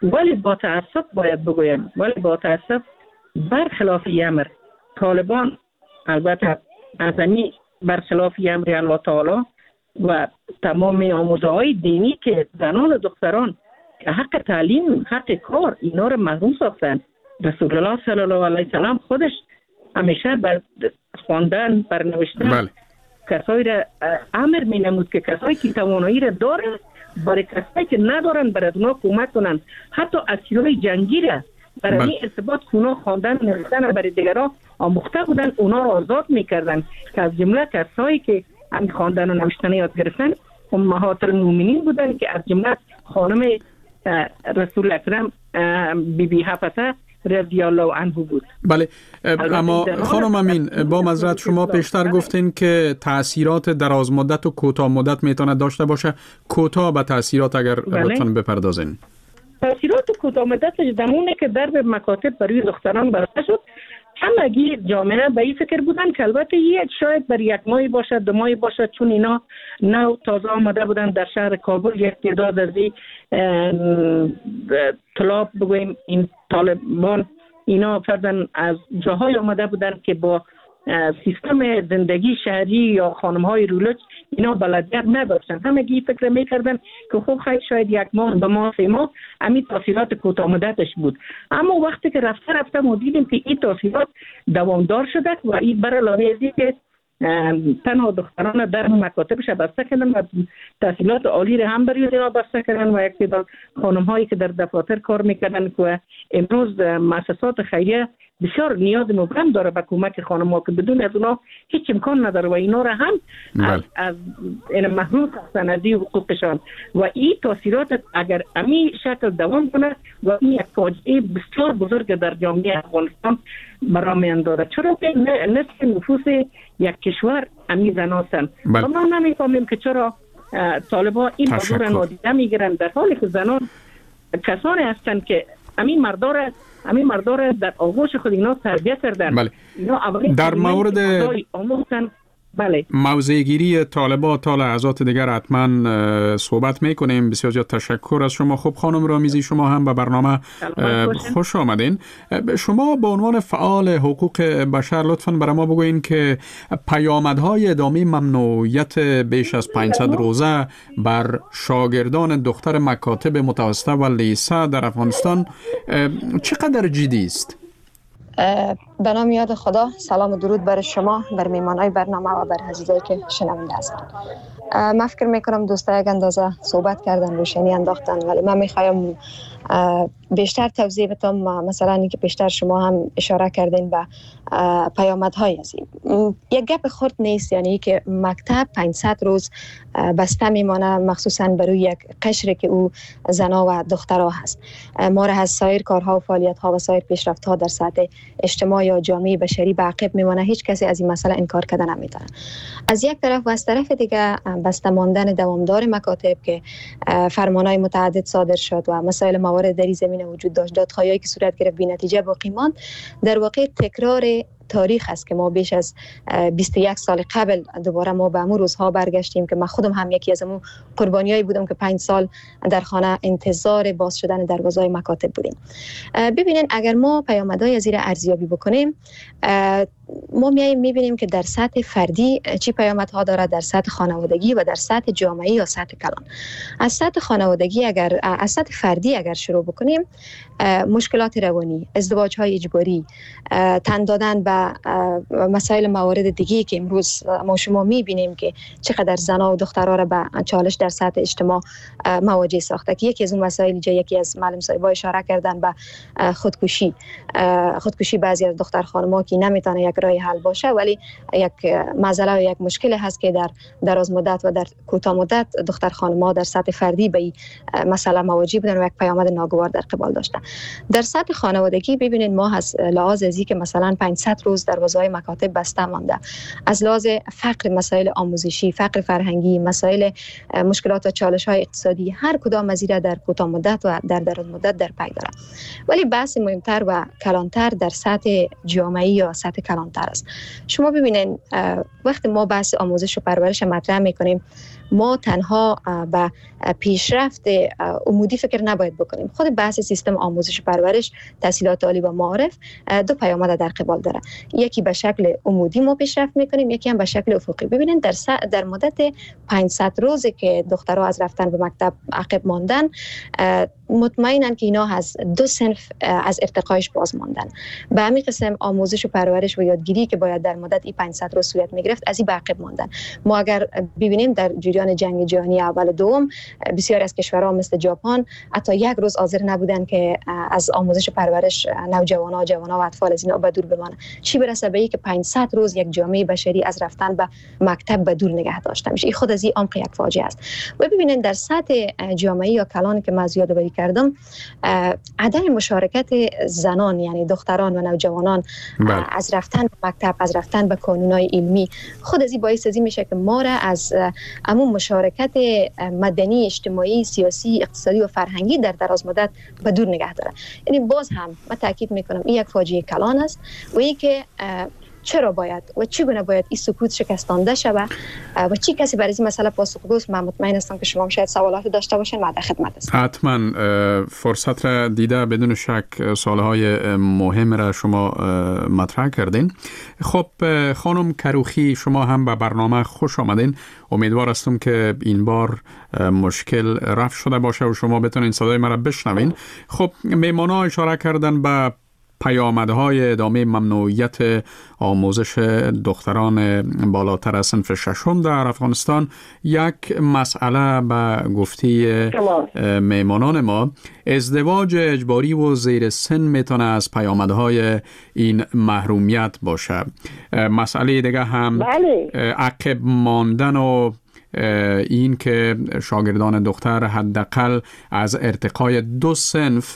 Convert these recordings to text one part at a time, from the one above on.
ولی با تاسف باید بگویم، ولی با تاسف برخلاف امر طالبان البته ازمی برخلاف امر الله تعالی و تمام آموزه‌های دینی که زنان و دختران که حق تعلیم، حق کار، اینا رو محروم ساختن. رسول الله صلی الله علیه و سلم خودش همیشه بر خواندن، بر نوشتن کسایی را امر می نمود که کسایی که توانایی را دارن برای کسایی که ندارن برای اونا کمک کنن. حتی اسیرای جنگی را برای ارتباط اونا خواندن نوشتن برای دیگران آموخته بودن، اونا را آزاد میکردن که از جمله کسایی که هم خواندن و نوشتن یاد گرفتن امهات المؤمنین بودن که از جمله خانم رسول اکرم بی بی حفصه رضی الله عنه بود. بله، اما خانم امین با معذرت شما پیشتر گفتین که تأثیرات دراز مدت و کوتاه مدت میتونه داشته باشه. کوتاه به تأثیرات اگر لطفاً بپردازین. تأثیرات کوتاه مدتش زمونه که درب مکاتب برای دختران بسته شد. همگی جامعه به این فکر بودن که البته شاید بر یک ماهی باشد، 2 ماهی باشد، چون اینا نو تازه آمده بودن در شهر کابل. یک تعداد از طلاب بگویم این طالبان اینا فردن از جاهای آمده بودن که با سیستم زندگی شهری یا خانم‌های رولج اینا بلدیت نداشتن. همگی فکر میکردن که خب خیلی شاید 1 ماه، 2 ماه، 3 ماه همین تاثیرات کوتاه مدتش بود. اما وقتی که رفته ما دیدیم که این تاثیرات دوامدار شده و این بر علاوه از این که تنها دختران در مکاتبش بسته کردن و تحصیلات عالی را هم برای اونا بسته کردن و یک تعداد خانم‌هایی که در دفاتر کار میکردن که امروز مؤسسات خیریه بسیار نیاز مبرم داره به کمک خانم‌ها که بدون از اونا هیچ امکان نداره و اینا را هم از این محروم ساختن از حقوقشان. و این تاثیرات اگر امی شکل دوام کنه و این یک فاجعه بسیار بزرگ در جامعه افغانستان برای میاندازه. چرا که نصف نفوس یک کشور امی زن هستند و ما نمیفهمیم که چرا طالبان این موضوع را نادیده میگیرن، در حالی که زنان کسانی هستند که همین مردار در آغوش خود اینا تربیت کردن. بله. اینا در مورد آموختن. بله. موضع‌گیری طالبان تا لحظات دیگر حتما صحبت میکنیم. بسیار زیاد تشکر از شما. خب خانم رامیزی، شما هم به برنامه خوش آمدین. شما به عنوان فعال حقوق بشر لطفاً برای ما بگوین که پیامدهای ادامه ممنوعیت بیش از 500 روزه بر شاگردان دختر مکاتب متوسطه و لیسه در افغانستان چقدر جدی است؟ به نام یاد خدا، سلام و درود بر شما، بر میهمانای برنامه و بر عزیزایی که شنونده هستند. من فکر میکنم دوستا یک اندازه صحبت کردن، روشنی انداختن، ولی من میخوایم بیشتر توضیح بدم. مثلا اینکه بیشتر شما هم اشاره کردین به پیامدهای از این. یک گپ خرد نیست، یعنی که مکتب 500 روز بسته میمانه، مخصوصا برای یک قشری که او زنا و دخترها هست. ما را از سایر کارها و فعالیت‌ها و سایر پیشرفت‌ها در سطح اجتماعی یا جامعه بشری به عقب میمانه. هیچ کسی از این مسئله انکار کردن نمیتونه. از یک طرف و از طرف دیگه بسته ماندن دوامدار مکاتب که فرمان‌های متعدد صادر شد و مسائل موارد در زمینه وجود داشت، دادخواهی‌هایی که صورت گرفت بی نتیجه باقی ماند، در واقع تکرار تاریخ است که ما بیش از 21 سال قبل دوباره ما به امون روزها برگشتیم که من خودم هم یکی از امون قربانیایی بودم که 5 سال در خانه انتظار باز شدن دروازه‌های مکاتب بودیم. ببینین اگر ما پیامدهای از این ارزیابی بکنیم، ما میبینیم که در سطح فردی چی پیامدها داره، در سطح خانوادگی و در سطح جامعه یا سطح کلان. از سطح خانوادگی از سطح فردی اگر شروع بکنیم، مشکلات روانی، ازدواج‌های اجباری، تن دادن به مسائل موارد دیگه که امروز ما شما میبینیم که چقدر زنها و دخترها را به چالش در سطح اجتماع مواجه ساخته، که یکی از اون مسائل یکی از معلم صاحب‌ها اشاره کردن به خودکشی بعضی از دختر خانم‌ها که نمیتونه یک راه حل باشه، ولی یک مسئله و یک مشکل هست که در دراز مدت و در کوتاه مدت دختر خانم‌ها در سطح فردی به این مسئله مواجه بودن و یک پیامد ناگوار در قبال داشتن. در سطح خانوادگی ببینید ما از لحاظ ازی که مثلا 500 روز دروازه‌های مکاتب بسته مانده، از لحاظ فقر، مسائل آموزشی، فقر فرهنگی، مسائل مشکلات و چالش‌های اقتصادی، هر کدام از اینا در کوتاه مدت و در دراز مدت در پی داره. ولی بحث مهمتر و کلانتر در سطح جامعه یا سطح کلانتر است. شما ببینید وقتی ما بحث آموزش و پرورش مطرح می‌کنیم، ما تنها به پیشرفت عمودی فکر نباید بکنیم. خود بحث سیستم آموزش و پرورش، تحصیلات عالی و معارف دو پیامد در قبال داره. یکی به شکل عمودی ما پیشرفت میکنیم، یکی هم به شکل افقی. ببینید در مدت 500 روزی که دخترها از رفتن به مکتب عقب ماندن، مطمئنن که اینا از دو صنف از ارتقایش باز ماندن. به همین قسم آموزش و پرورش و یادگیری که باید در مدت 500 روز صورت میگرفت از این به عقب ماندن. ما اگر ببینیم در جریان جنگ جهانی اول و دوم بسیاری از کشورها مثل ژاپن حتی یک روز حاضر نبودن که از آموزش و پرورش نوجوانان و اطفال از اینا به دور بمانه، چی برسه به اینکه 500 روز یک جامعه بشری از رفتن به مکتب به دور نگه داشته میشه. این خود از این عمق یک فاجعه است. و ببینید در سطح جامعه یا کلانی که من یادآوری کردم، عدم مشارکت زنان یعنی دختران و نوجوانان از رفتن به مکتب، از رفتن به کانونهای علمی، خود از این باعث از این میشه که ما را از همون مشارکت مدنی، اجتماعی، سیاسی، اقتصادی و فرهنگی در دراز مدت به دور نگه داره. یعنی باز هم من تاکید میکنم این یک فاجعه کلان است و این که چرا باید و چگونه باید این سکوت شکستانده شود و چی کسی برای این مسئله پاسخگوست. من مطمئن هستم که شما شاید سوالات داشته باشین، من در خدمت هستم. حتما فرصت را دیده بدون شک سوالهای مهم را شما مطرح کردین. خب خانم کروخی، شما هم به برنامه خوش آمدین. امیدوار هستم که این بار مشکل رفع شده باشه و شما بتونین صدای مرا بشنوین. خب میمونا اشاره کردن به پیامدهای ادامه ممنوعیت آموزش دختران بالاتر از صنف ششم در افغانستان. یک مسئله به گفته میمانان ما، ازدواج اجباری و زیر سن میتونه از پیامدهای این محرومیت باشه. مسئله دیگه هم عقب ماندن و این که شاگردان دختر حداقل از ارتقای 2 صنف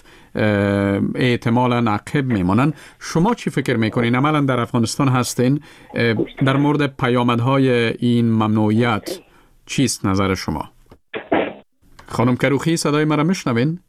احتمالاً عقب میمانن. شما چی فکر میکنین؟ عملاً در افغانستان هستین، در مورد پیامدهای این ممنوعیت چیست نظر شما؟ خانم کروخی صدای مرا میشنوین؟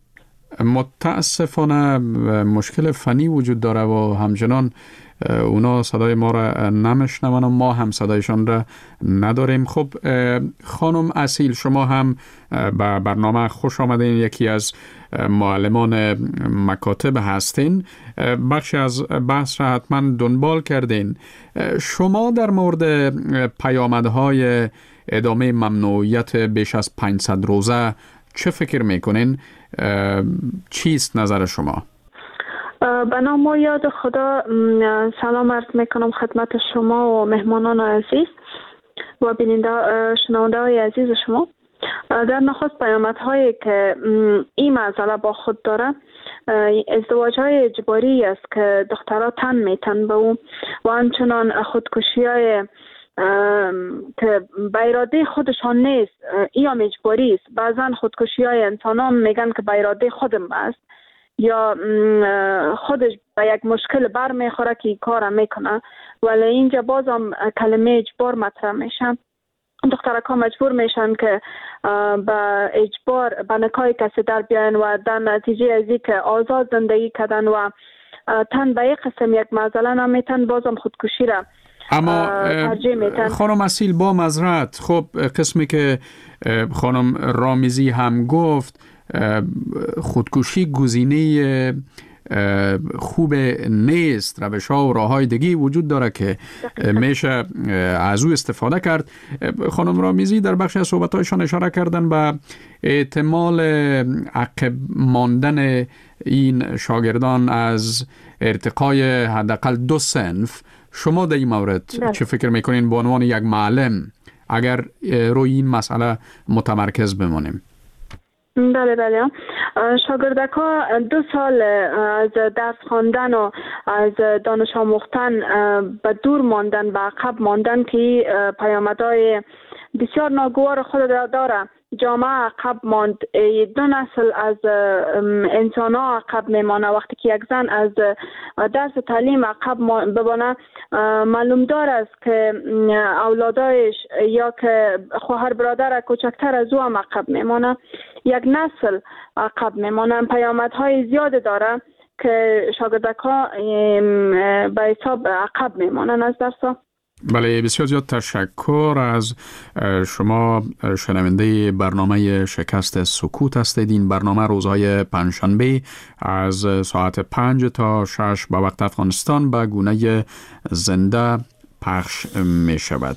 متاسفانه مشکل فنی وجود داره و همچنان اونا صدای ما را نمیشنون و ما هم صدایشان را نداریم. خب خانم اصیل، شما هم به برنامه خوش آمدین، یکی از معلمان مکاتب هستین، بخشی از بحث را حتما دنبال کردین. شما در مورد پیامدهای ادامه ممنوعیت بیش از 500 روزه چه فکر میکنین؟ چیست نظر شما؟ به نام و یاد خدا سلام عرض میکنم خدمت شما و مهمانان عزیز و شنونده های عزیز شما. در نخست پیامدهایی که این مسئله با خود داره، ازدواج های اجباری است که دخترها تن میتن به اون و همچنان خودکشی های که به اراده خودشان نیست، این هم اجباری است. بعضا خودکشی های انسان میگن که به اراده خودم است یا خودش به یک مشکل بر میخوره که این کار میکنه، ولی اینجا بازم کلمه اجبار مطرح میشن. دخترکا مجبور میشن که به اجبار به نکاح کسی در بیاین و در نتیجه از این که آزاد زندگی کردن و تن به یک قسم یک معضله نمیتن، بازم خودکشی را اما خانم اصیل با معذرت، خب قسمی که خانم رامیزی هم گفت، خودکشی گزینه خوب نیست. روش‌ها و راه‌های دیگه وجود داره که میشه از او استفاده کرد. خانم رامیزی در بخش از صحبت‌هایشان اشاره کردن به احتمال عقب ماندن این شاگردان از ارتقای حداقل 2 صنف. شما در این مورد چه فکر میکنین به عنوان یک معلم اگر روی این مسئله متمرکز بمانیم؟ بله شاگردک ها 2 سال از درس خواندن و از دانش آموختن به دور ماندن، به عقب ماندن که پیامدهای بسیار ناگوار خود داره. جامعه عقب ماند، 2 نسل از انسان ها عقب میمانه. وقتی که یک زن از درس تعلیم عقب بمانه، معلوم دار است که اولادایش یا که خواهر برادر کوچکتر از او هم عقب میمانه. یک نسل عقب میمانه. پیامدهای زیاد داره که شاگردک ها به حساب عقب میمانن از درس ها. بله، بسیار زیاد تشکر از شما. شنونده برنامه شکست سکوت هستید. این برنامه روزهای پنجشنبه از ساعت 5 تا 6 به وقت افغانستان به گونه زنده پخش می شود.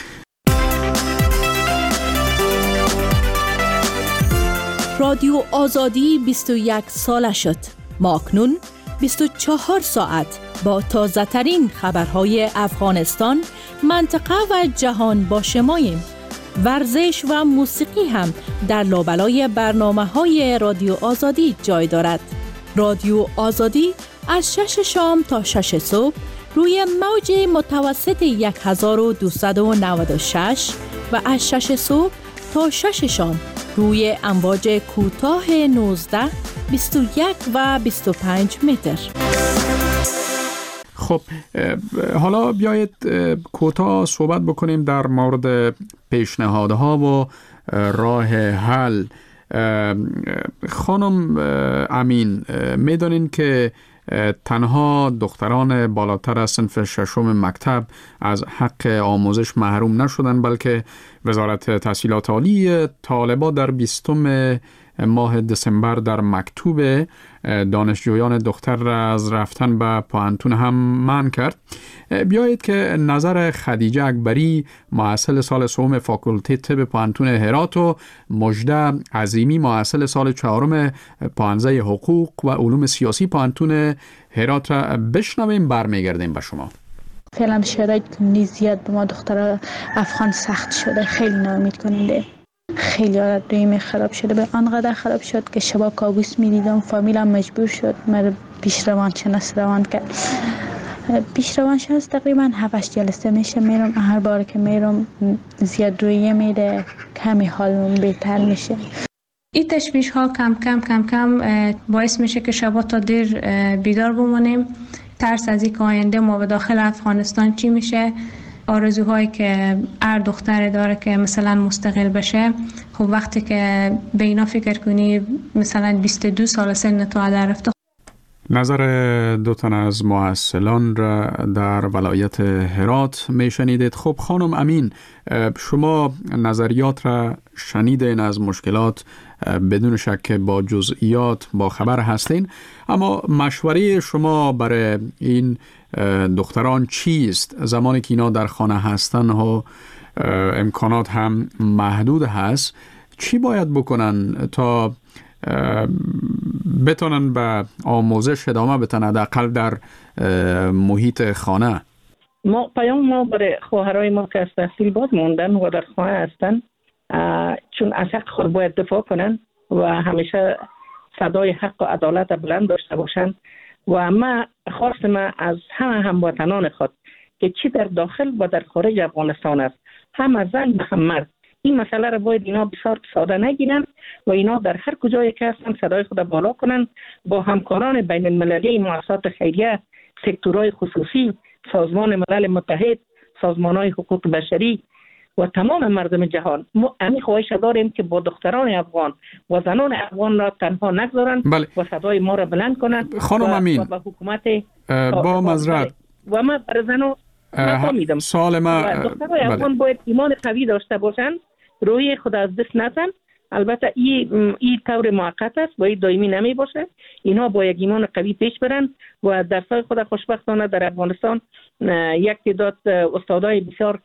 رادیو آزادی 21 ساله شد. ما اکنون 24 ساعت با تازه ترین خبرهای افغانستان، منطقه و جهان با شماییم. ورزش و موسیقی هم در لابلای برنامه‌های رادیو آزادی جای دارد. رادیو آزادی از 6 شام تا 6 صبح روی موج متوسط 1296 و از 6 صبح تا 6 شام روی امواج کوتاه 19، 21 و 25 متر. خب حالا بیایید کوتاه صحبت بکنیم در مورد پیشنهادها و راه حل. خانم امین، میدونین که تنها دختران بالاتر از صنف ششم مکتب از حق آموزش محروم نشدن، بلکه وزارت تحصیلات عالی طالبان در 20 ماه دسامبر در مکتوب دانشجویان دختر را از رفتن به پوهنتون هم منع کرد. بیایید که نظر خدیجه اکبری، محصل سال سوم فاکولته طب پوهنتون هرات، و مجده عظیمی، محصل سال 4 پوهنځی حقوق و علوم سیاسی پوهنتون هرات را بشنویم. برمیگردیم به شما. فعلا شرایط زیاد به ما دختر افغان سخت شده، خیلی ناامید کننده. خیلی حالت دویمه خراب شده، به آنقدر خراب شد که شبا کابوس میدیدم. فامیلم مجبور شد مرا پیش روان شناس روان کرد. پیش روان شناس تقریبا 7-8 جلسه میشه میرم. هر بار که میرم زیاد رویه میده، کمی حالم بهتر میشه. این تشویش ها کم کم باعث میشه که شبا تا دیر بیدار بمونیم. ترس از اینکه آینده ما به داخل افغانستان چی میشه، آرزوهایی که هر دختر داره که مثلا مستقل بشه. خب وقتی که به اینا فکر کنی، مثلا 22 سال سن تو در رفته. نظر دو تن از محصلان را در ولایت هرات میشنیدید. خب خانم امین، شما نظریات را شنیدین، از مشکلات بدون شک با جزئیات با خبر هستین، اما مشوره شما برای این دختران چیست؟ زمانی که اینا در خانه هستن و امکانات هم محدود هست، چی باید بکنن تا بتونن به آموزش ادامه بدن، حداقل در محیط خانه؟ ما برای خواهرای ما که از تحصیل باز موندن و در خانه هستن، چون از حق خود باید دفاع کنن و همیشه صدای حق و عدالت بلند داشته باشن. و ما خواست ما از همه هموطنان خود که چی در داخل و در خارج افغانستان است، هم زن و هم مرد، این مسئله را باید اینا بسیار ساده نگیرن و اینا در هر کجایی که هستن صدای خود بالا کنن، با همکاران بین المللی، مؤسسات خیریه، سکتورهای خصوصی، سازمان ملل متحد، سازمانهای حقوق بشری و تمام مردم جهان. ما همین خواهش داریم که با دختران افغان و زنان افغان را تنها نگذارن و صدای ما را بلند کنن. خانم امین، و با حکومت با معذرت و ما بر زنان میدم سوال ما، دختران افغان باید ایمان قوی داشته باشن، روی خود از دست نزن. البته این طور موقت است و این دائمی نمی باشه. اینها با یک ایمان قوی پیش برن و درسای خود خوشبختانه در افغانستان یک تعداد استادای بسیار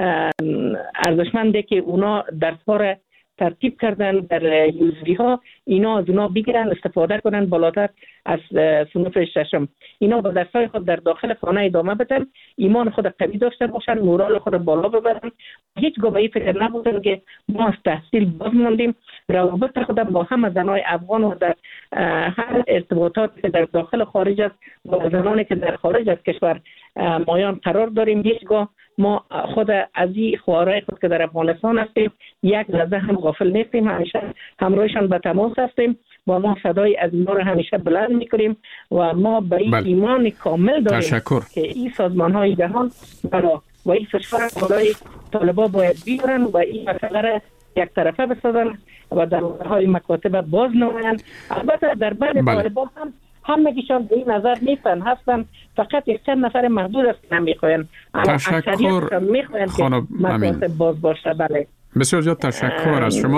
ارزشمنده که اونا درس‌ها را ترتیب کردن در یوزبی ها، اینا از اونا بگیرن استفاده کنن بالاتر از صنف ششم. اینا با درسای خود در داخل خانه ادامه بدن، ایمان خود قوی داشته باشن، مورال خود بالا ببرن. هیچ گاه به این فکر نبودن که ما از تحصیل باز موندیم. روابط خود با همه زنای افغان و در هر ارتباطات که در داخل خارج است با زنانی که در خارج از کشور مایان قرار داریم. هیچ گاه ما خود از این خواهرای خود که در افغانستان هستیم یک لحظه هم غافل نیستیم، همیشه همراهشان به تماس هستیم و ما صدای از اینا رو همیشه بلند میکنیم و ما به این ایمان کامل داریم که این سازمان های جهان و این فشار بالای طالبان باید بیارن و این مسئله را یک طرفه بسازن و در های مکاتب باز نمایند. البته در بعد طالبان هم همگیشان به این نظر نیستن هستن، فقط یک چند نفر محدود است نمیخواین. تشکر خانم امین. باز باشه. بله بسیار زیاد تشکر از شما.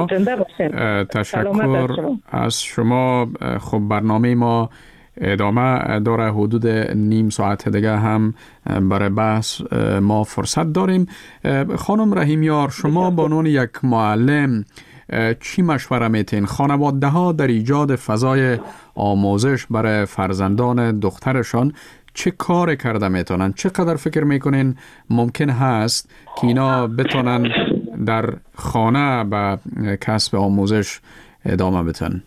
تشکر از شما. خب برنامه ما ادامه داره، حدود نیم ساعت دیگه هم برای بحث ما فرصت داریم. خانم رحیمیار، شما به عنوان یک معلم چی مشوره میتین خانواده ها در ایجاد فضای آموزش برای فرزندان دخترشان چه کار کرده میتونن؟ چقدر فکر میکنین ممکن هست که اینا بتونن در خانه به کسب آموزش ادامه بدن؟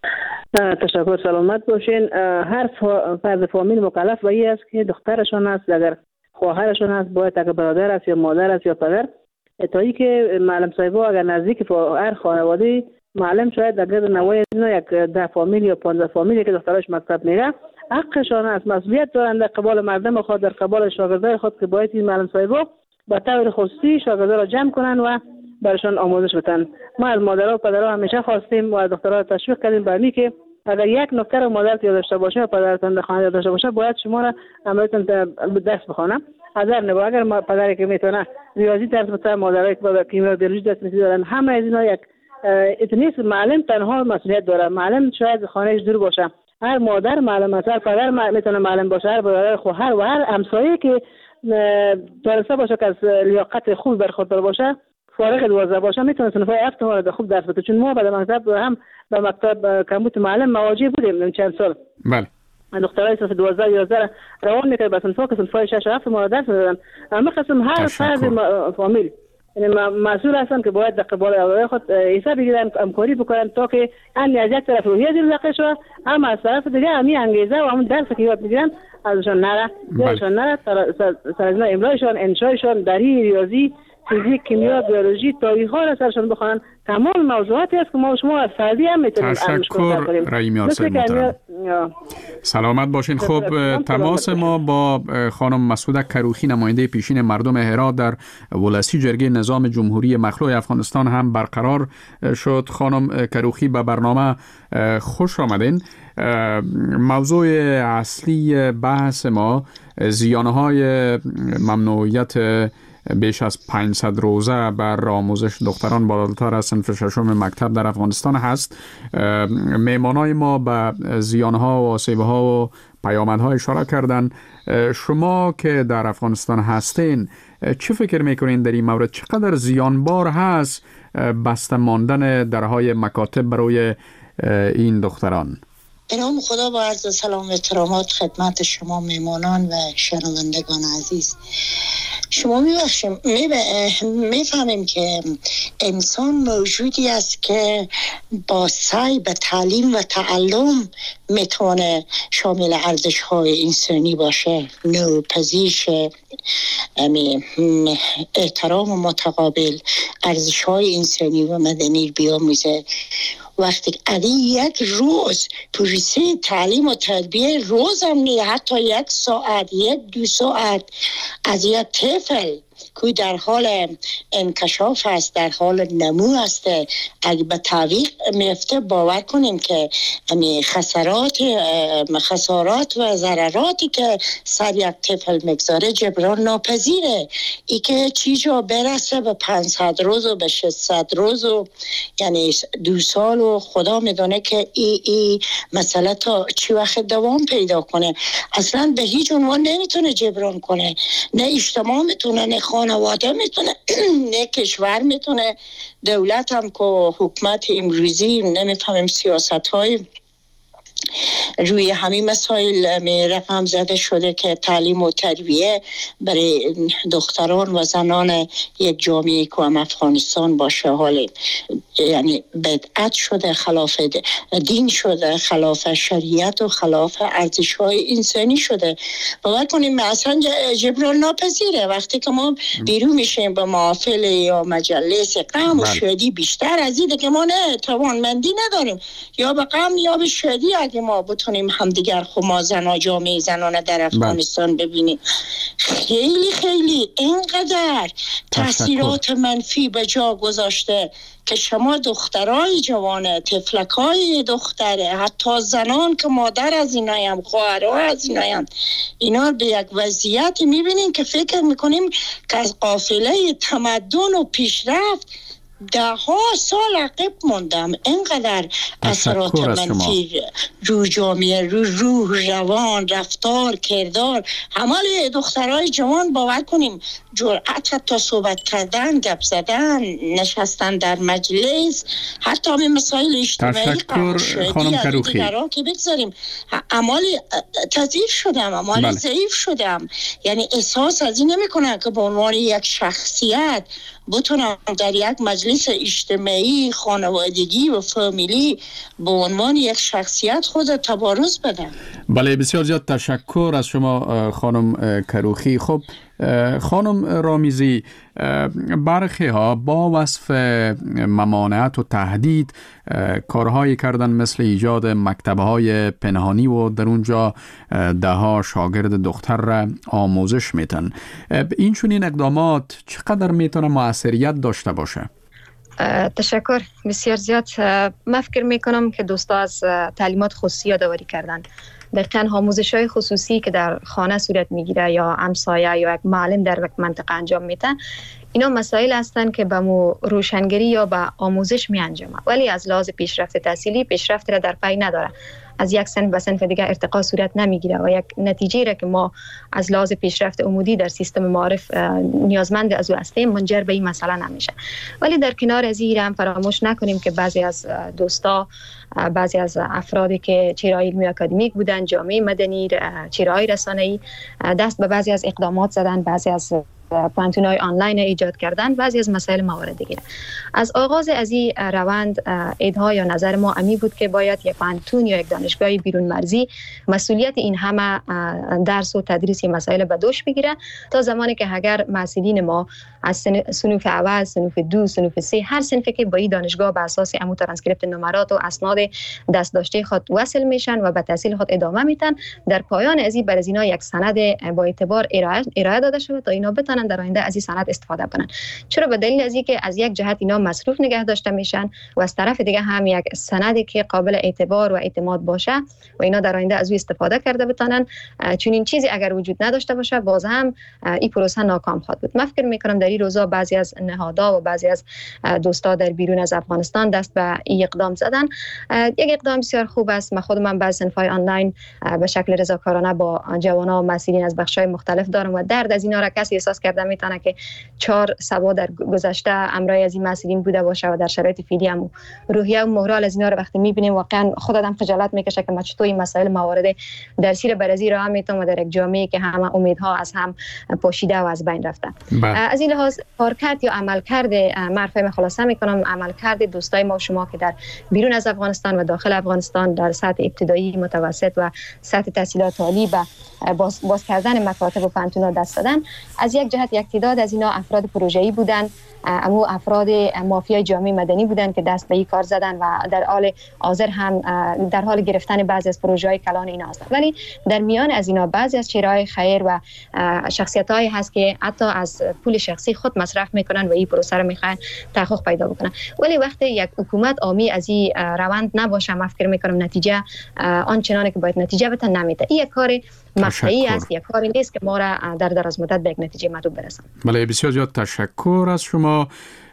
تشکر، سلامت باشین. هر فرد فامیل مکلف به این است که دخترشان است، اگر خواهرشان است باید، اگر برادر است یا مادر است یا پدر، تا ای که معلم صاحبا اگر نزدیک هر خانواده معلم شاید اگر نوای یک 10 فامیل یا 15 فامیلی که دخترش مکتب میره، حقشان است، مسئولیت دارند در قبال مردم خود، در قبال شاگردای خود که باید این معلم صاحبا به طور خصوصی شاگردا را جمع کنن و برشان آموزش بدن. ما از مادرها و پدرها همیشه خواستیم و از دخترها تشویق کردیم برمی که اگر یک نکته را مادرت یاد داشته باشه و پدرتان در خانه یاد داشته باشه، باید شما را عملیاتاً درس بخوانم. اگر نه، اگر پدری که میتونه ریاضی درس بده، مادرایی که کیمیا و بیولوژی درس میدن، همه از اینا یک اتنیس معلم تنها مسئولیت داره. معلم شاید خانهش دور باشه، هر مادر معلم است، هر پدر میتونه معلم باشه، هر برادر خواهر و هر همسایه که دانسته باشه که از لیاقت خوب برخوردار باشه، فارغ 12 باشه، میتونه صنفای 7 مورد خوب درس بده. چون ما بعد مکتب هم به مکتب کمبود معلم مواجه بودیم چند سال. بله. دخترای صف 12 11 روان میکرد به صنفا که صنفای 6 و 7 مورد درس دادن. اما قسم هر فرد فامیل یعنی مسئول هستن که باید در قبال اولای خود حساب بگیرن، همکاری بکنن تا که هم از یک طرف روحیه زیر لقه شود، هم از طرف دیگه همین انگیزه و همون درس که یاد میگیرن ازشان نره، یادشان نره، سرزنا املایشان، انشایشان، دری، ریاضی، فیزیک، کیمیا، بیولوژی، تاریخ ها را سرشان بخوانن. تمام موضوعاتی است که ما شما از فردی هم میتونیم. تشکر رحیمیار صاحب محترم. سلامت باشین. خب تماس ما با خانم مسعوده کروخی، نماینده پیشین مردم هرات در ولسی جرگه نظام جمهوری مخلوع افغانستان هم برقرار شد. خانم کروخی به برنامه خوش آمدین. موضوع اصلی بحث ما زیانهای ممنوعیت بیش از 500 روزه بر آموزش دختران بالاتر از صنف ششم مکتب در افغانستان هست. میمانای ما به زیانها و آسیبها و پیامدها اشاره کردن. شما که در افغانستان هستین چه فکر میکنین در این مورد؟ چقدر زیانبار هست بسته ماندن درهای مکاتب برای این دختران؟ به نام خدا با عرض سلام و احترامات خدمت شما میمانان و شنوندگان عزیز. شما میفهمیم که انسان موجودی است که با سعی به تعلیم و تعلم میتونه شامل ارزش‌های انسانی باشه، نوپذیر شه، احترام متقابل، ارزش‌های انسانی و مدنی بیاموزه. وقتی یک روز پروسه تعلیم و تربیه روز هم نیه، حتی 1 ساعت 1-2 ساعت از یک طفل که در حال انکشاف است، در حال نمو است، اگه به تعویق میفته، باور کنیم که خسارات و ضرراتی که سر یک طفل میگذاره جبران ناپذیره. ای که چیزا برسه به 500 روز و به 600 روز و یعنی 2 سال و خدا میدونه که ای مسئله تا چی وقت دوام پیدا کنه. اصلا به هیچ عنوان نمیتونه جبران کنه، نه اجتماع میتونه، نه خانواده میتونه، نه کشور میتونه. دولت هم که حکومت امروزی نمیفهمیم سیاست های روی همین مسائل رقم زده شده که تعلیم و تربیه برای دختران و زنان یک جامعه که هم افغانستان باشه حال یعنی بدعت شده، خلاف دین شده، خلاف شریعت و خلاف ارزش‌های انسانی شده. باور کنیم اصلا جبران ناپذیره. وقتی که ما بیرون میشیم به محافل یا مجلس غم و شادی، بیشتر از اینه که ما نه توانمندی نداریم، یا به غم یا به شادی اگه ما بتونیم همدیگر ما جامعه زنانه در افغانستان ببینیم، خیلی خیلی اینقدر تاثیرات منفی به جا گذاشته که شما دخترای جوانه، طفلکای دختره، حتی زنان که مادر از اینایم، خواهرها از اینایم، اینا به یک وضعیت میبینین که فکر میکنیم که از قافله تمدن و پیشرفت 10 سال عقب موندم. اینقدر اثرات منفی رو جامعه، روح، روان، رفتار، کردار، همه دخترای جوان باور کنیم جرأت حتی صحبت کردن، گپ زدن، نشستن در مجلس، حتی به مسائل اجتماعی. تشکر خانم کروخی. که بگذاریم عمالی تضعیف شدم، عمالی ضعیف شدم، یعنی احساس از این نمی‌کنم که به عنوان یک شخصیت بتونم در یک مجلس اجتماعی، خانوادگی و فامیلی به عنوان یک شخصیت خود تبارز بدم. بله، بسیار زیاد تشکر از شما خانم کروخی. خب خانم رامیزی، برخی ها با وصف ممانعت و تهدید کارهایی کردن مثل ایجاد مکتب‌های پنهانی و در اونجا 10 شاگرد دختر را آموزش میتن. این چنین اقدامات چقدر میتونه موثریت داشته باشه؟ تشکر بسیار زیاد. من فکر میکنم که دوستا از تعلیمات خصوصی یادآوری کردن. دقیقاً آموزش‌های خصوصی که در خانه صورت میگیره یا همسایه یا یک معلم در یک منطقه انجام میده، اینا مسائل هستند که به روشنگری یا به آموزش می انجامه، ولی از لحاظ پیشرفت تحصیلی پیشرفت را در پی نداره. از یک سنف به سنف دیگه ارتقا صورت نمیگیره و یک نتیجه را که ما از لحاظ پیشرفت عمودی در سیستم معارف نیازمند از او هستیم منجر به این مسئله نمیشه. ولی در کنار از این هم فراموش نکنیم که بعضی از دوستا، بعضی از افرادی که چهره‌های علمی اکادمیک بودن، جامعه مدنی، چهره‌های رسانه‌ای، دست به بعضی از اقدامات زدن، بعضی از پانتون‌های آنلاین ایجاد کردن، بعضی از مسائل موارد دیگه. از آغاز از این روند ایدها یا نظر ما امی بود که باید یک پانتون یا یک دانشگاه بیرون مرزی مسئولیت این همه درس و تدریس مسائل به دوش بگیره، تا زمانی که اگر محصلین ما از صنوف اول، صنوف 2، صنوف 3، هر صنفی که با این دانشگاه به اساس امو ترانسکریپت نمرات و اسناد دست داشته خود وصل میشن و به تحصیل خود ادامه میتن، در پایان از این بر از اینا یک سند با اعتبار ارائه داده شده تا اینا بتونن در آینده از این سند استفاده کنن. چرا؟ به دلیل از اینکه از یک جهت اینا مصروف نگه داشته میشن و از طرف دیگه هم یک سندی که قابل اعتبار و اعتماد باشه و اینا در آینده از او استفاده کرده بتونن. چون این چیزی اگر وجود نداشته باشه باز هم این پروسه ناکام خواهد بود. من فکر میکنم در این روزا بعضی از نهادها و بعضی از دوستا در بیرون از افغانستان دست به این اقدام زدن. یک اقدام بسیار خوب است. من خودم بعضی صنف‌های آنلاین به شکل رضاکارانه با جوانان و مسئولین از بخش‌های مختلف دارم و درد از اینا را کسی احساس کرده میتونه که 4 سبا در گذشته امرای از این مسئولین بوده باشه و در شرایط فعلی هم روحیه و مورال از اینا رو وقتی میبینیم واقعا خود آدم خجالت میکشه که ما چطور این مسائل موارد درسی رو برازی راه میتونم و در یک جامعه که همه امیدها از هم پاشیده و از بین رفته. از این لحاظ کارکرد یا عملکرد معرفه خلاصه میکنم، عملکرد دوستای ما و شما که در بیرون از افغانستان و داخل افغانستان در سطح ابتدایی، متوسط و سطح تحصیلات عالی به باز کردن مکاتب و پانتونا دست دادن. از یک جهت یک تعداد از اینا افراد پروژه‌ای بودن، اما افراد مافیای جامعه مدنی بودن که دست به این کار زدن و در حال حاضر هم در حال گرفتن بعضی از پروژه‌های کلان اینا هستند. ولی در میان از اینا بعضی از چهره‌های خیر و شخصیت‌هایی هست که حتی از پول شخصی خود مصرف میکنن و این پروسه رو میخوان تحقق پیدا بکنن. ولی وقتی یک حکومت عامی از این روند نباشه، من فکر میکنم نتیجه آنچنانی که باید نتیجه بده نمیده. این یک کار مقطعی است، یک کاری نیست که ما را در دراز مدت به یک نتیجه مطلوب برسان. بله، بسیار زیاد تشکر از شما.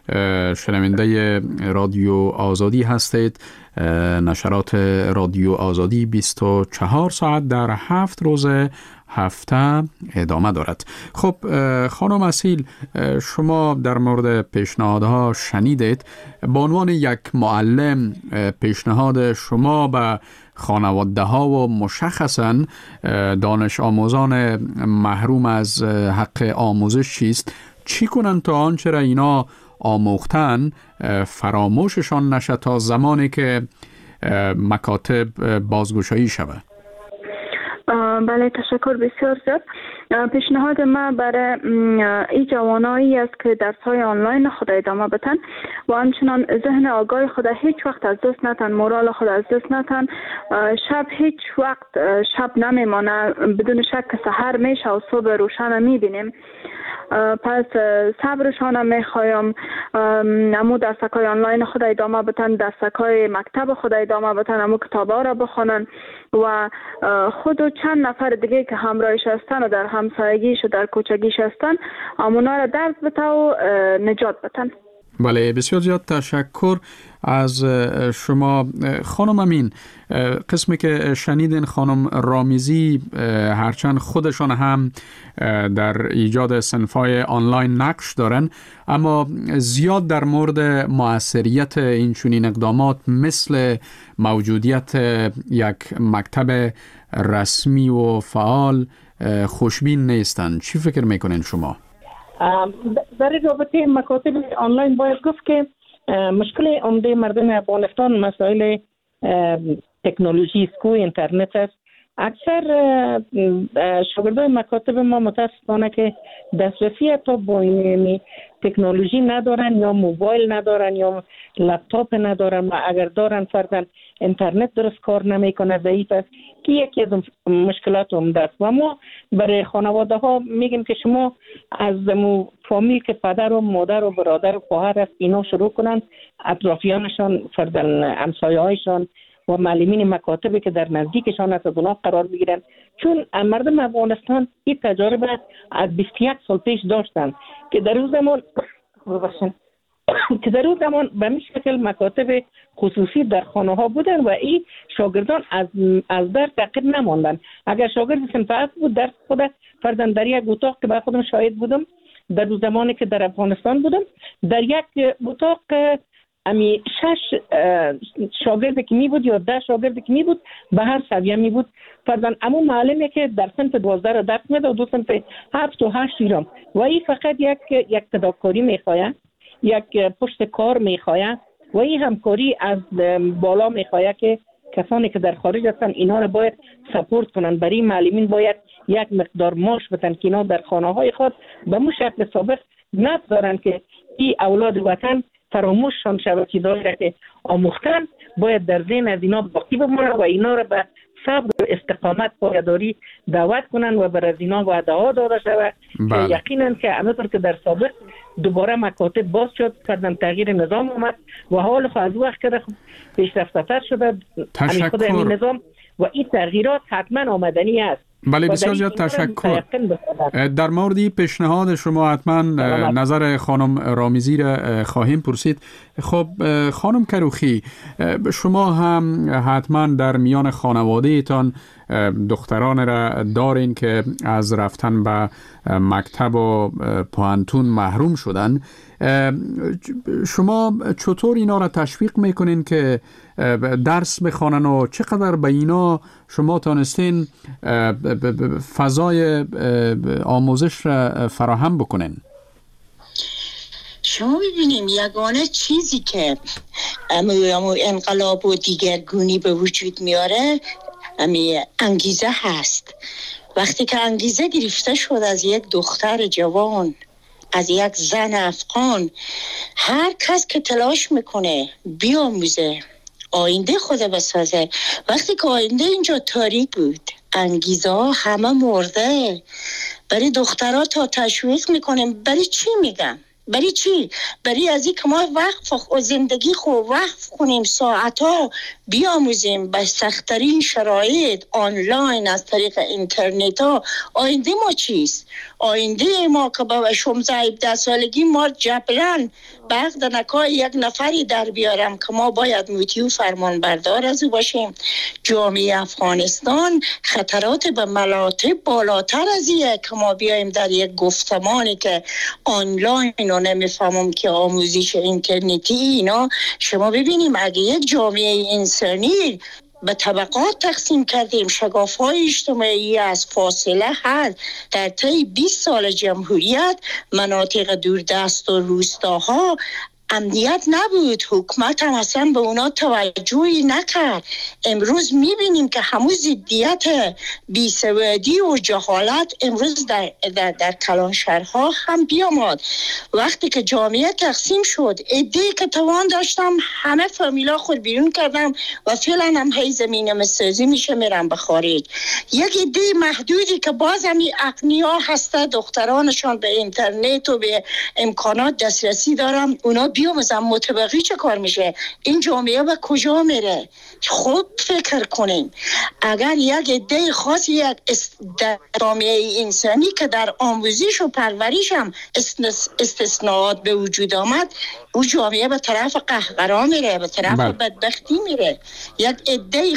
شنونده رادیو آزادی هستید. نشرات رادیو آزادی 24 ساعت در 7 روز هفته ادامه دارد. خب خانم اصیل، شما در مورد پیشنهادها شنیدید. به عنوان یک معلم پیشنهاد شما به خانواده ها و مشخصاً دانش آموزان محروم از حق آموزش چیست؟ چی کنن تا آنچه را اینا آموختن فراموششان نشه تا زمانی که مکاتب بازگشایی شود؟ بله، تشکر بسیار زیاد. پیشنهاد ما برای این جوانایی است که درس‌های آنلاین خود ادامه بدن و همچنان ذهن آگاه خود هیچ وقت از دست نتن، مورال خود از دست نتن. شب هیچ وقت شب نمیمانه، بدون شک سحر میشه و صبح روشن میبینیم. پس صبرشان میخوایم، امو درسکای آنلاین خود ادامه بدن، درسکای مکتب خود ادامه بدن، امو کتابا را بخونن و خود و چند نفر دیگه که همراهش هستن و در همسایگیش و در کوچگیش هستن امونا را درس بده و نجات بدن. بله، بسیار زیاد تشکر از شما خانم امین. قسمی که شنیدین خانم رامیزی هرچند خودشان هم در ایجاد صنفای آنلاین نقش دارن، اما زیاد در مورد مؤثریت این چنین اقدامات مثل موجودیت یک مکتب رسمی و فعال خوشبین نیستن. چی فکر میکنین شما؟ در رابطه مکاتب آنلاین باید گفت که مشکل عمده مردم افغانستان مسائل تکنولوژی است و اینترنت است. اکثر شاگردای مکاتب ما متاسفانه که دسترسی تا با این تکنولوژی ندارن، یا موبایل ندارن یا لپتاپ ندارن، و اگر دارن فرضاً اینترنت درست کار نمیکنه، ضعیف است، که یکی از مشکلات عمده است. و ما برای خانواده ها میگیم که شما از فامیل که پدر و مادر و برادر و خواهر است اینا شروع کنند، اطرافیانشان فرضاً همسایه هایشان و معلمین مکاتبی که در نزدیکشان است از اونها قرار بگیرن، چون مردم افغانستان این تجربه از 21 سال پیش داشتن که در اون زمان به این شکل مکاتب خصوصی در خانه ها بودن و این شاگردان از درس تعقیب نماندن. اگر شاگرد صنف اول بود درس خود فرضاً در یک اتاق که با خودم شاهد بودم در اون زمانی که در افغانستان بودم، در یک اتاق 6 شاگرد که می بود یا 10 شاگرد که می بود به هر سویه می بود. فرضاً امو معلمی که در صنف 12 را درس میده و دو صنف 7 و 8 ایران، و این فقط یک تدارکاری میخواه، یک پشت کار میخواه و این همکاری از بالا میخواه که کسانی که در خارج هستن اینا را باید سپورت کنن. برای معلمین باید یک مقدار معاش بدن که اینا در خانه های خود به مو شکل سابق ندارن که این اولاد وطن فراموششان شود. چیزایی را که آموختن باید در ذهن از اینا باقی بمونه و اینا را به صبر و استقامت پایداری دعوت کنن و بر از اینا وعده ها داده شود که یقینا که همونطور که در سابق دوباره مکاتب باز شد، کردن تغییر نظام اومد و حال خود از وقت که پیشرفت‌تر شده خود این نظام و این تغییرات حتما آمدنی است. بله، بسیار زیاد تشکر. در مورد پیشنهاد شما حتما نظر خانم رامیزی را خواهیم پرسید. خب خانم کروخی، شما هم حتما در میان خانواده ایتان دختران را دارین که از رفتن به مکتب و پوهنتون محروم شدن. شما چطور اینا را تشویق میکنین که درس بخوانن و چقدر به اینا شما تانستین فضای آموزش را فراهم بکنین؟ شما ببینیم یگانه چیزی که انقلاب و دیگرگونی به وجود میاره انگیزه هست. وقتی که انگیزه گرفته شد از یک دختر جوان، از یک زن افغان، هر کس که تلاش میکنه بیاموزه، آینده خود بسازه. وقتی که آینده اینجا تاریک بود، انگیزه ها همه مرده. برای دخترها تا تشویق میکنیم. برای چی میگم؟ برای چی؟ برای از این که ما وقف زندگی خود وقف کنیم، ساعتها بیاموزیم به سخت‌ترین شرایط آنلاین از طریق اینترنت ها. آینده ما چیست؟ آینده ما که با 16-17 سالگی ما جبران بعد نکای یک نفری در بیارم که ما باید مطیع فرمان بردار از او باشیم. جامعه افغانستان خطرات به مراتب بالاتر از اینه که ما بیایم در یک گفتمانی که آنلاین و نمیفهمم که آموزش اینترنتی اینا. شما ببینیم اگه یک جامعه انسانی به طبقات تقسیم کردیم، شگاف‌های اجتماعی از فاصله هست. در طی 20 سال جمهوریت مناطق دوردست و روستاها امنیت نبود، حکومت هم اصلا به اونا توجهی نکرد. امروز میبینیم که همون ضدیت بیسوادی و جهالت امروز در کلان شهرها هم بیامد. وقتی که جامعه تقسیم شد، عده‌ای که توان داشتم همه فامیلا خود بیرون کردم و فعلا هم هی زمینه مسازی میشه میرم به خارج. یک عده محدودی که باز همی اغنیا هسته، دخترانشان به اینترنت و به امکانات دسترسی دارم، اونا بیاموزن. متبقی چه کار میشه؟ این جامعه به کجا میره؟ خوب فکر کنیم. اگر یک عده خاصی یک جامعه انسانی که در آموزش و پرورش هم استثناءات به وجود آمد، او جامعه به طرف قهقرا میره، به طرف بدبختی میره. یک عده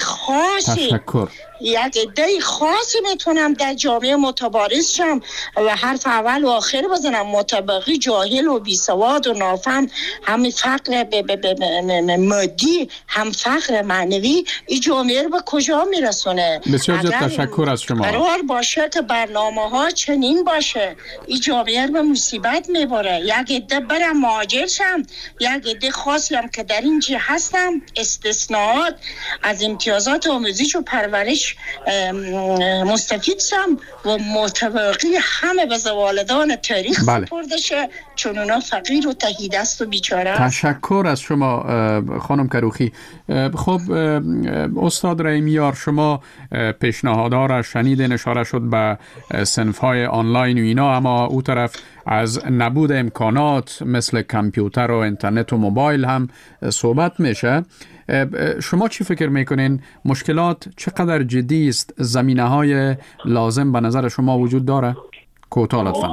خاصی میتونم در جامعه متبارز شم و حرف اول و آخر بزنم. متبقی، جاهل و بیسواد و نافهم، هم فقر مادی هم فقر معنوی، این جامعه رو به کجا میرسونه؟ بسیار تشکر از شما. قرار باشه که برنامه ها چنین باشه، این جامعه رو به مصیبت میبره. یک عده برم مهاجر شم، یک عده خاصی هم که در این جهه هستم استثناءات از امتیازات آموزش و پرورش مستفید شم و متبقی همه به زوالدان تاریخ سپرده شه، چون اونا فقیر و تهی دست و بیچاره. تشکر از شما خانم کروخی. خب استاد رحیمیار، شما پیشنهادها را شنیدین، اشاره شد به صنف‌های آنلاین و اینا، اما او طرف از نبود امکانات مثل کامپیوتر و اینترنت و موبایل هم صحبت میشه. شما چی فکر میکنین؟ مشکلات چقدر جدی است؟ زمینه‌های لازم به نظر شما وجود داره؟ کوتاه لطفاً.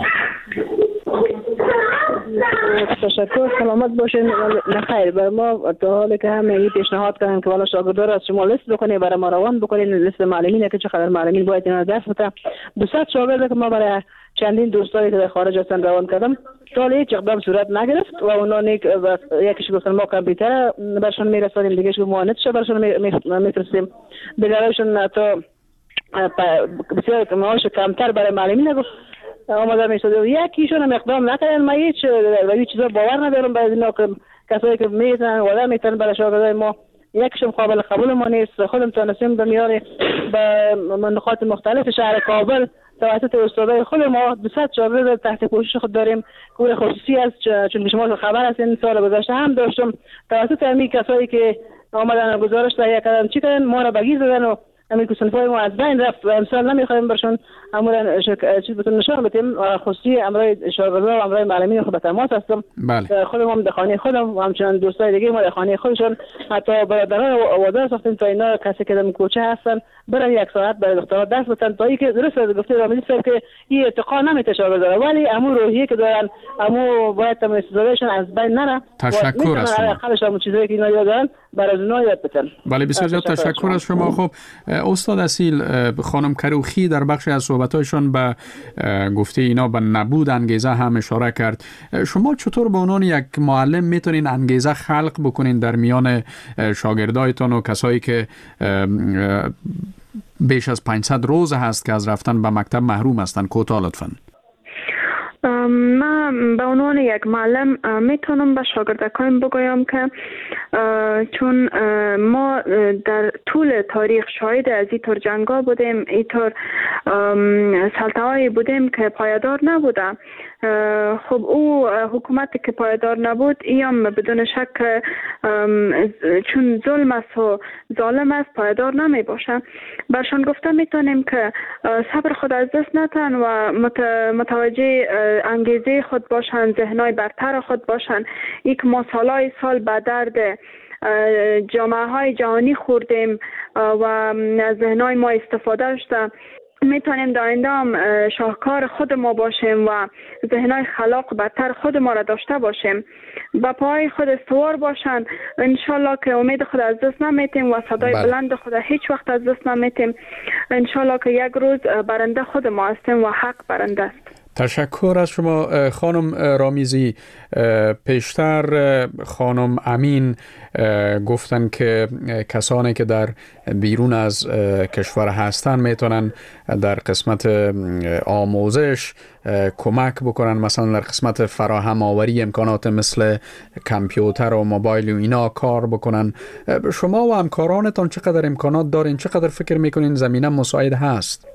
تشکر، سلامت باشین. نخیر، برای ما تا حالی که هم این پیشنهاد کردن که والا شاگردار از شما لیست بکنید، برای ما روان بکنید لیست معلمین که چقدر معلمین باید اینا درس بدن. 200 شاگرد که ما برای چندین دوستایی که در خارج هستن روان کردم، تا هیچ اقدام صورت نگرفت و اونا یکیش گفتن ما کامپیوتر برشون میرسونیم، دیگهش ما نتش برشون میفرستیم، دیگرشون تا بسیار معاش کمتر برای معلمین گفت آماده میشد. یکیشون هم اقدام نکردن. ما هیچ چیزا باور ندارم برای اینا که کسایی که میتونن وعده میتونن برای شاگردای ما، یکیشون قابل قبول ما نیست. خودم تونستیم به میاره به نقاط مختلف شهر کابل توسط استادای خود ما 200 شاگرد تحت پوشش خود داریم که خصوصی است، چون شما خبر هستین سال گذشته هم داشتم توسط همین کسایی که آمدن گزارش تهیه کردن چی کردن، ما را بگیر زدن و همین صنفای ما از بین رفت و امسال نمیخوایم برشون امورا چیز بتون نشان بدیم. خصوصی امرای شاگردان و امرای معلمین خود به تماس هستم. خودم هم در خانه خودم و همچنان دوستای دیگه ما در خانه خودشون حتی برادران وادار ساختیم تا اینا کسی که در کوچه هستن برای یک ساعت برای دخترها درس بدن تا اینکه درست گفته رامیدی صاحب که این ارتقا نمیتشه داره، ولی امور روحیه که دارن امو باید تم استفادهشون از بین نره. تشکر از شما. خالص هم چیزایی که اینا یادن برای اونا یاد بدن. بله بسیار زیاد تشکر از شما. خب استاد اصیل، خانم کروخی در بخش از صحبت‌هایشان به گفته اینا به نبود انگیزه هم اشاره کرد. شما چطور به عنوان یک معلم میتونین انگیزه خلق بکنین در میان شاگردایتان و کسایی که بیش از 500 روز هست که از رفتن به مکتب محروم هستن؟ کوتاه لطفاً. من به عنوان یک معلم میتونم به شاگردکایم بگویم که چون ما در طول تاریخ شاهد از اینطور جنگا بودیم، اینطور سلطه‌ای بودیم که پایدار نبوده. خب او حکومتی که پایدار نبود ایم بدون شک چون ظلم است و ظالم است پایدار نمی باشه. برشان گفته میتونیم که صبر خود از دست نتن و متوجه انگیزه خود باشن، ذهنای برتر خود باشن. یک ما سالای سال به درد جامعه های جهانی خوردیم و ذهنای ما استفاده شده. میتونیم در آینده هم شاهکار خود ما باشیم و ذهنای خلاق برتر خود ما را داشته باشیم، با پای خود استوار باشند. انشالله که امید خود از دست نمیتیم و صدای بلند خود هیچ وقت از دست نمیتیم. انشالله که یک روز برنده خود ما هستیم و حق برنده است. تشکر از شما خانم رامیزی. پیشتر خانم امین گفتن که کسانی که در بیرون از کشور هستند میتونن در قسمت آموزش کمک بکنن، مثلا در قسمت فراهم آوری امکانات مثل کامپیوتر و موبایل و اینا کار بکنن. شما و همکارانتان چقدر امکانات دارین؟ چقدر فکر میکنین زمینه مساعد هست؟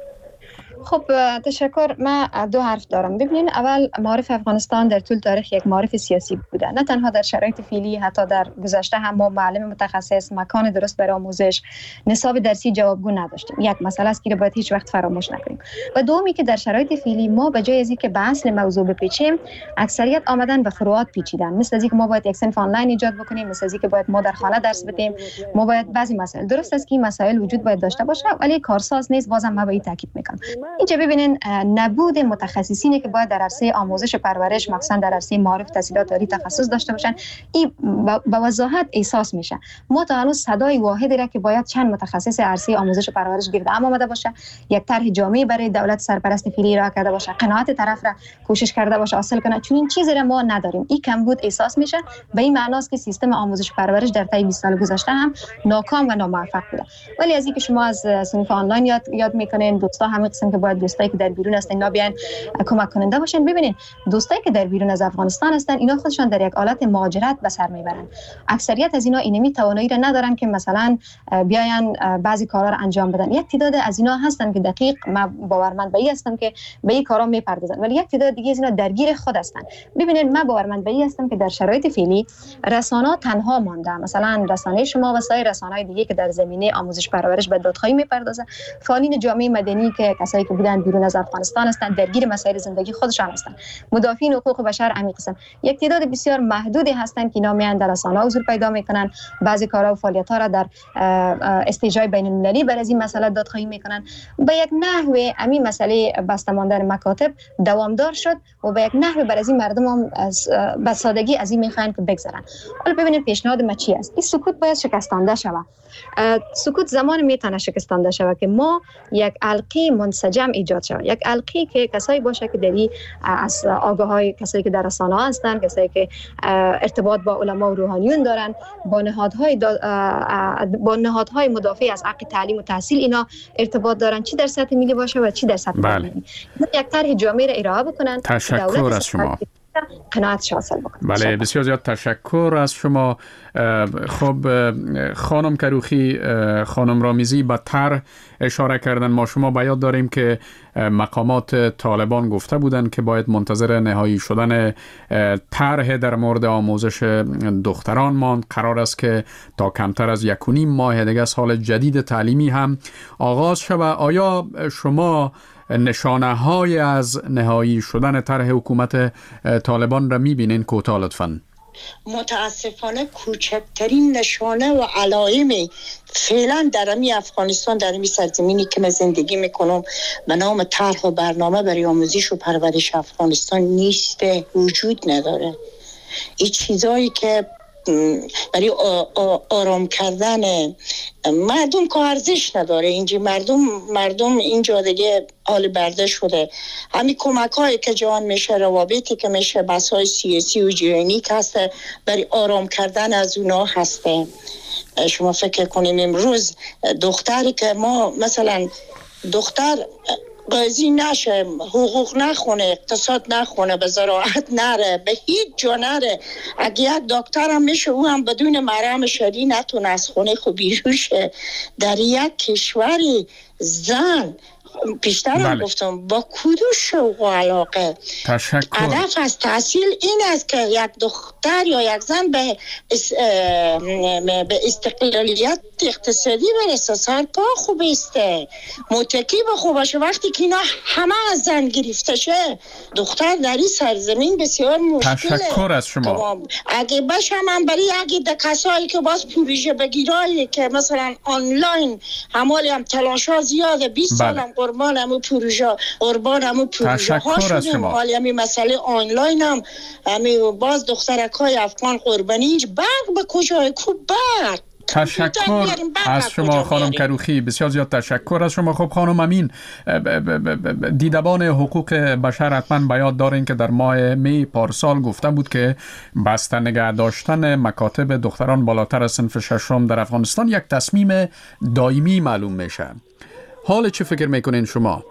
خب تشکر. من دو حرف دارم. ببینین، اول معارف افغانستان در طول تاریخ یک معارف سیاسی بوده، نه تنها در شرایط فعلی، حتی در گذشته هم ما معلم متخصص، مکان درست برای آموزش، نصاب درسی جوابگو نداشتیم. یک مسئله است که باید هیچ وقت فراموش نکنیم. و دومی که در شرایط فعلی ما به جای از اینکه به اصل موضوع بپیچیم، اکثریت آمدن به فروعات پیچیدن، مثل از اینکه ما باید یک صنف آنلاین ایجاد بکنیم، مثل از اینکه باید ما در خانه درس بدیم، ما باید بعضی مسائل، درست است که این مسائل وجود باید داشته باشه ولی کارساز نیست. بازم من به این تاکید میکنم. اینجا ببینین نبود متخصصینی که باید در عرصه آموزش و پرورش، مخصوصا در عرصه معارف تحصیلات عالی تخصص داشته باشن، این با وضاحت احساس میشه. ما تا هنوز صدای واحدی را که باید چند متخصص عرصه آموزش و پرورش گرد هم آمده باشه، یک طرح جامع برای دولت سرپرست فعلی را کرده باشه، قناعت طرف را کوشش کرده باشه حاصل کنه، چون این چیزی را ما نداریم. این کمبود احساس میشه. به این معنی است که سیستم آموزش و پرورش در طی 20 سال گذشته هم ناکام و ناموفق بوده. ولی از اینکه شما از صنف آنلاین یاد میکنین، دوستا همین قسم که باید دوستایی که در بیرون هستن اینا بیان کمک کننده باشن. ببینین، دوستایی که در بیرون از افغانستان هستن اینا خودشان در یک حالت مهاجرت به سر میبرن. اکثریت از اینا اینمی توانایی را ندارن که مثلا بیاین بعضی کارا را انجام بدن. یک تعداد از اینا هستن که دقیق من باورمند به این هستم که به این کارا میپردازن، ولی یک تعداد دیگه از اینا درگیر خود هستن. ببینین، من باورمند به این هستم که در شرایط فعلی رسانه‌ها تنها مانده، مثلا رسانه شما و سایر رسانه‌های دیگه که در زمینه آموزش پرورش به دادخواهی میپردازه، فعالین جامعه مدنی که کسایی که بودن بیرون از افغانستان هستند، درگیر مسائل زندگی خودشان هستند، مدافعین حقوق بشر عمیق قسم، یک تعداد بسیار محدودی هستند که اینا میان در رسانه‌ها حضور پیدا میکنن، بعضی کارها و فعالیت‌ها را در استیج‌های بین‌المللی بر از این مسئله دادخواهی میکنن. به یک نحوی همین مسئله بسته ماندن مکاتب دوامدار شد و به یک نحوی بر از این مردم هم به سادگی از این میخوان که بگذرن. حالا ببینید پیشنهاد ما چی است. این سکوت باید شکستانده شود. سکوت زمان میتونه شکستانده شود که ما یک حلقه منسجم ایجاد شود، یک حلقه که کسایی باشه که در از آگاهای کسایی که در رسانه‌ها هستن، کسایی که ارتباط با علما و روحانیون دارن، با نهادهای مدافع از حق تعلیم و تحصیل اینا ارتباط دارن، چی در سطح ملی باشه و چی در سطح محلی. یک طرح جامع را ارائه بکنن. تشکر از شما. قناعت حاصل بکنن. بله، بسیار زیاد تشکر از شما. خب خانم کروخی، خانم رامیزی به طرح اشاره کردن. ما شما به یاد داریم که مقامات طالبان گفته بودند که باید منتظر نهایی شدن طرح در مورد آموزش دختران ماند. قرار است که تا کمتر از 1.5 ماه دیگه سال جدید تعلیمی هم آغاز شود. آیا شما نشانه های از نهایی شدن طرح حکومت طالبان را میبینین؟ کوتاه لطفاً. متاسفانه کوچکترین نشانه و علائمی فعلا در امی افغانستان، در امی سرزمینی که من زندگی میکنم، به نام طرح و برنامه برای آموزش و پرورش افغانستان نیست، وجود نداره. این چیزایی که برای آرام کردن مردم که ارزش نداره. اینجا مردم اینجا دیگه حال برده شده. همین کمک هایی که جوان میشه، روابطی که میشه، بحث های سیاسی و جهانی که هسته برای آرام کردن از اونا هسته. شما فکر کنیم امروز دختری که ما مثلا دختر قاضی نشه، حقوق نخونه، اقتصاد نخونه، به زراعت نره، به هیچ جا نره، اگه یک دکتر هم میشه او هم بدون مرهم شدی نتونه از خونه خوب بیرون شه. در یک کشوری زن پیشتر هم گفتم با کدوم شوق و علاقه. هدف از تحصیل این است که یک دختر یا یک زن به استقلالیت اقتصادی برسه، سرپا خوب ایسته، متکی به خوب باشه. وقتی که اینا همه از زن گرفته شه، دختر در این سرزمین بسیار مشکله. تشکر از شما. اگه باشه من برای اگه کسایی که باز پروژه بگیرایی که مثلا آنلاین همالی هم تلاشا زیاده، 20 سالم قربان همون پروژه ها شدیم، حالی همین مسئله آنلاین هم همین باز دخترکای افغان قربانی اینج برق به کجای کوب برق تشکر از شما خانم کروخی، بسیار زیاد تشکر از شما. خب خانم امین، دیدبان حقوق بشر حتما به یاد دارین که در ماه می پارسال گفته بود که بسته نگه داشتن مکاتب دختران بالاتر از صنف ششم در افغانستان یک تصمیم دائمی معلوم میشه. حال چه فکر میکنین شما؟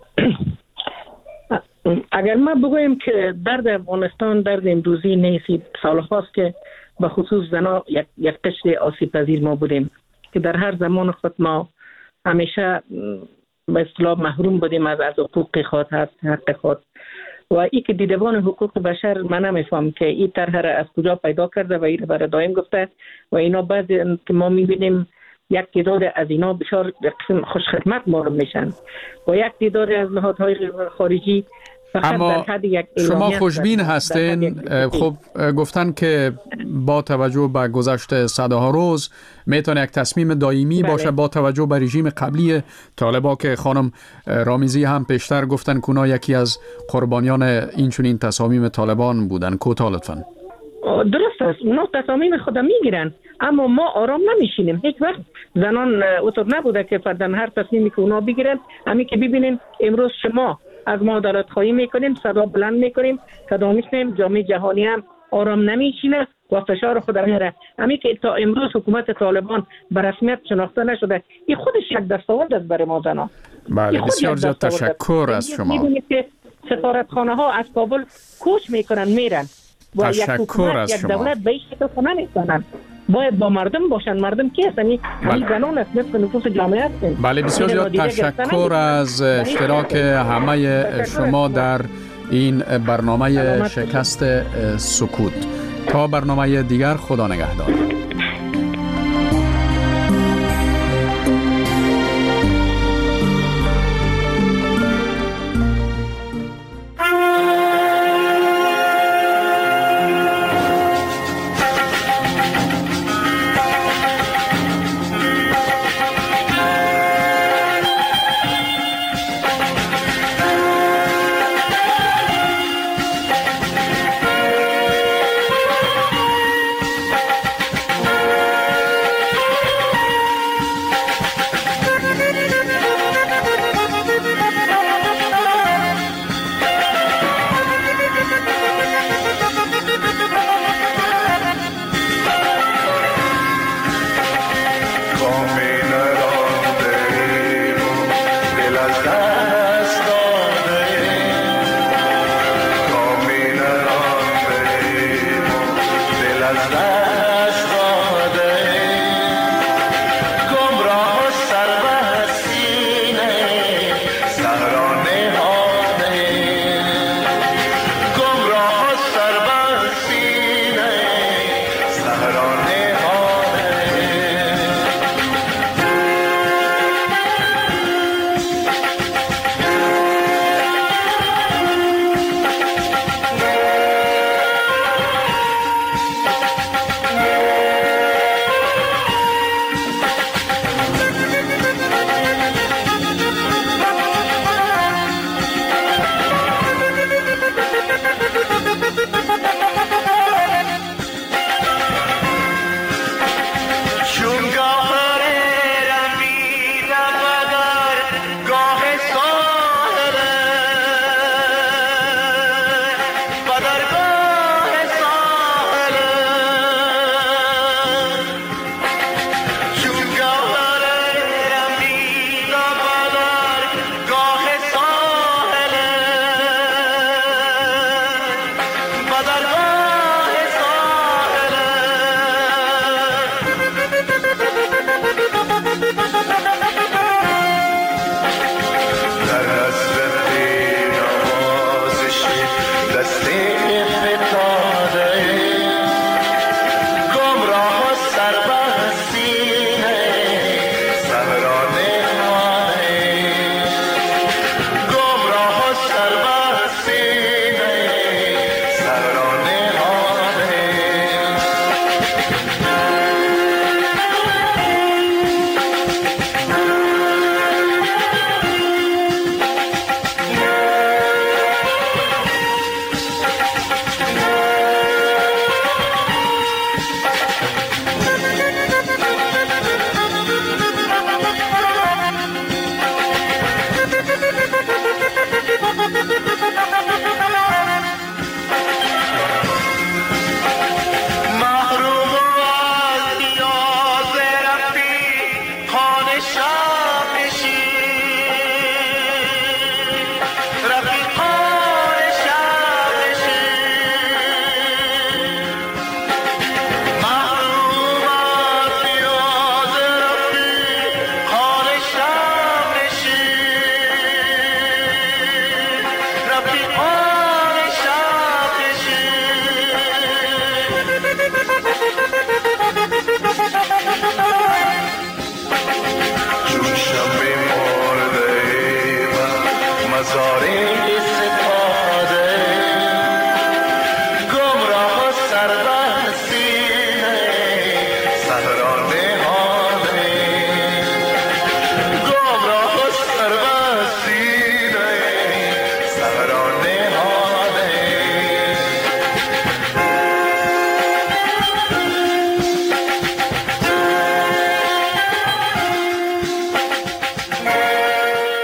اگر ما بگویم که درد افغانستان درد امروزی نیست، سال هاست که به خصوص زنا یک قشر آسیب پذیر ما بودیم که در هر زمان خود ما همیشه به اصطلاح محروم بودیم از حقوق خود، حق خود. و ای که دیدبان حقوق بشر من نمیفهم که این طرح از کجا پیدا کرده و این برای دائم گفته و اینا بعد که ما میبینیم یک تعداد از اینا بسیار خوش خدمت معلوم میشن و یک تعداد از نهادهای خارجی اما شما خوشبین هستین؟ خب گفتن که با توجه به گذشت صدها روز میتونه یک تصمیم دائمی باشه با توجه به رژیم قبلی طالبا که خانم رامیزی هم پیشتر گفتن که اونا یکی از قربانیان این چنین تصامیم طالبان بودن. کوتاه لطفاً. درست است، اونا تصامیم خود میگیرن اما ما آرام نمیشینیم. هیچ وقت زنان اوطور نبوده که فردن هر تصمیمی که اونا بگیرن. همین که ببینین امروز شما از ما عدالت خواهی میکنیم، صدا بلند میکنیم، صدا میکنیم، جامعه جهانی هم آرام نمیشینه و فشار خود میاره. همین که تا امروز حکومت طالبان به رسمیت شناخته نشده، این خودش یک دستاورد است برای ما زنان. بله، بسیار زیاد تشکر از شما. میبینید که سفارتخانه ها از کابل کوچ میکنن میرن و یک حکومت یک دولت به این شکل خونه نیستن. باید با مردم باشن. مردم کی هستن؟ همین زنان است، نصف نفوس جامعه هستن. بله، بسیار زیاد تشکر از اشتراک همه شما در این برنامه شکست سکوت. تا برنامه دیگر، خدا نگهدار. رفیقان